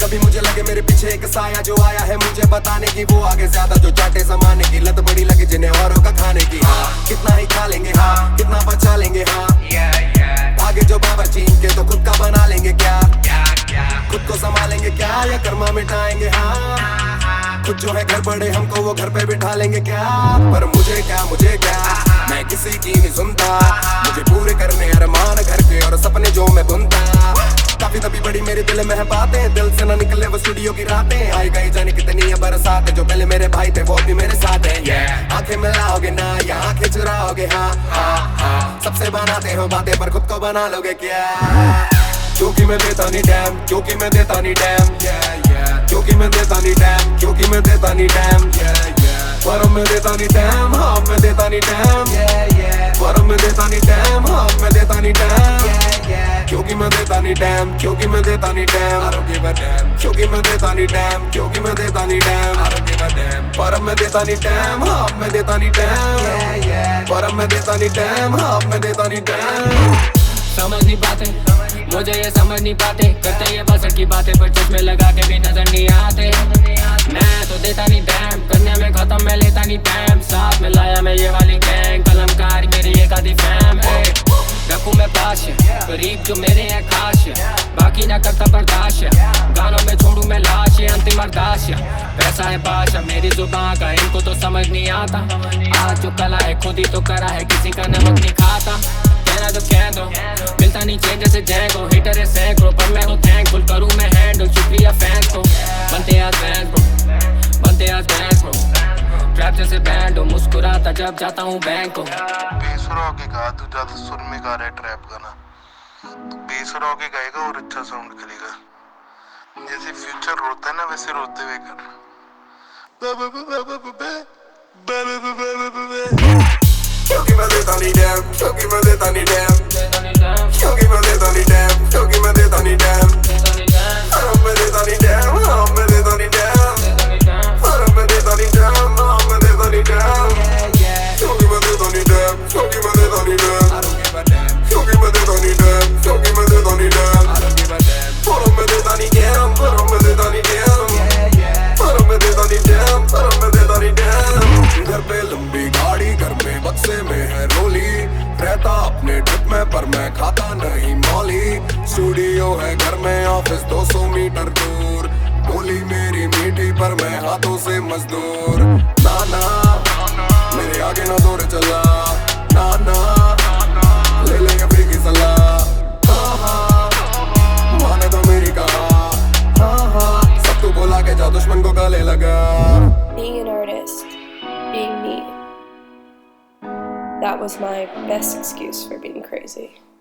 कभी मुझे लगे मेरे पीछे एक साया जो आया है मुझे बताने की, वो आगे ज्यादा जो चाटे समाने की, लत बड़ी लगे जिन्हें औरों का खाने की। हाँ कितना ही खा लेंगे, हाँ कितना बचा लेंगे, हाँ आगे जो बाबा चीन के तो खुद का बना लेंगे क्या, खुद को संभालेंगे क्या या कर्मा मिटाएंगे। हाँ खुद जो है घर बड़े हमको वो घर पे बिठा लेंगे क्या, पर मुझे क्या मैं किसी की नहीं सुनता, मुझे पूरे करने अरमान घर के और सपने जो मैं बुनता। काफी तभी बड़ी मेरे दिल में है बातें, दिल से ना निकले वो स्टूडियो की रातें, आई गई जाने कितनी है बरसात, जो पहले मेरे भाई थे वो भी मेरे साथ हैं। आंखें मिलाओगे ना या आंखें चुराओगे, हाँ सबसे बनाते हो बातें पर खुद को बना लोगे क्या, क्योंकि मैं देता नहीं डैम, क्योंकि मैं देता नहीं डैम, क्योंकि मैं देता नहीं डैम, क्योंकि मैं देता नहीं डैम, पर मैं देता नहीं डैम, हाँ मैं देता नहीं डैम, पर मैं देता नहीं डैम, हाँ मैं देता नहीं डैम, क्योंकि मैं देता नहीं डैम, क्योंकि मैं देता नहीं डैम, क्योंकि मैं देता नहीं डैम, क्योंकि मैं देता नहीं डैम, पर मैं देता नहीं डैम, हाँ मैं देता नहीं डैम, पर मैं देता नहीं डैम, हाँ मैं देता नहीं डैम। समझ नहीं पाते मुझे ये समझ नहीं पाते, करते ये बसर की बातें पर चश्मे लगा के भी नजर नहीं आते। मैं तो देता नहीं डैम, करने में खत्म मैं लेता नहीं टाइम, साथ में लाया मैं ये वाली गैंग, कलमकारी मेरी एक आधी फैम है, रखूं मैं पास गरीब जो मेरे हैं खास, बाकी ना करता बर्दाश्त, गानों में छोड़ू मैं लाश, अंतिम अरदास, पैसा है बादशाह मेरी जुबान का इनको तो समझ नहीं आता, आज जो कला है खुद ही तो करा है किसी का नमक नहीं खाता, कहना तो कह दो मिलता नहीं चेंज जैसे जैंगो, हिटर है सैकड़ों पर मैं हूँ थैंकफुल, करूँ मैं हैंडल शुक्रिया फैंस को, बनते आज फैंस ब्रो, बनते आज फैंस ब्रो, ट्रैप जैसे बैंड हो मुस्कुराता जब जाता हूँ बैंक को। बेसुरा होके गा, तू ज्यादा सुर में गा रहा है ट्रैप गाना, तू बेसुरा होके गाएगा और अच्छा साउंड करेगा, जैसे फ्यूचर रोता है ना वैसे रोते हुए कर। क्योंकि मैं देता नहीं डैम, क्योंकि मैं देता नहीं डैम, क्योंकि मैं देता नहीं डैम, क्योंकि मैं देता नहीं डैम, पर मैं देता नहीं डैम, हाँ मैं देता नहीं डैम, पर मैं देता नहीं डैम, हाँ मैं देता नहीं डैम, क्योंकि मैं देता नहीं डैम, क्योंकि मैं देता नहीं डैम, क्योंकि मैं देता नहीं डैम, क्योंकि मैं देता नहीं डैम, पर मैं देता नहीं डैम, पर मैं देता नहीं डैम, पर मैं देता नहीं डैम, पर मैं देता नहीं डैम। घर पे लंबी गाड़ी, घर में बक्से में है रोली, रहता अपने ट्रिप में पर मैं खाता नहीं मौली, स्टूडियो है घर में ऑफिस 200 मीटर दूर, बोली मेरी मीठी पर मैं हाथों से मजदूर, नाना मेरे आगे ना दौड़ चला, नाना ले ले अभी की सलाह, माने तो मेरी कहा, सब तू बोला के जा दुश्मन को गले लगा। Being an artist, being me, that was my best excuse for being crazy.